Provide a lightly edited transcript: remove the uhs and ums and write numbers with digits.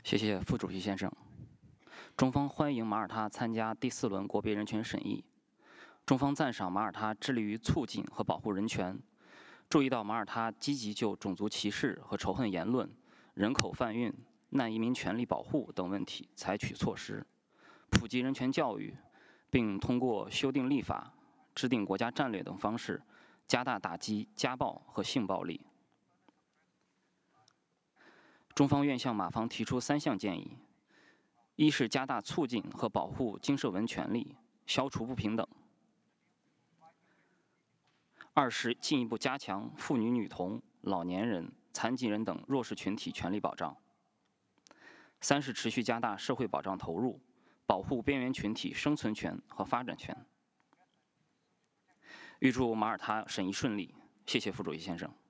谢谢副主席先生。中方欢迎马耳他参加第4轮国别人权审议。中方赞赏马耳他致力于促进和保护人权，注意到马耳他积极就种族歧视和仇恨言论、人口贩运、难移民权利保护等问题采取措施，普及人权教育，并通过修订立法、制定国家战略等方式，加大打击家暴和性暴力。中方愿向马方提出3项建议：一是加大促进和保护经社文权利，消除不平等；二是进一步加强妇女、女童、老年人、残疾人等弱势群体权利保障；三是持续加大社会保障投入，保护边缘群体生存权和发展权。预祝马耳他审议顺利，谢谢副主席先生。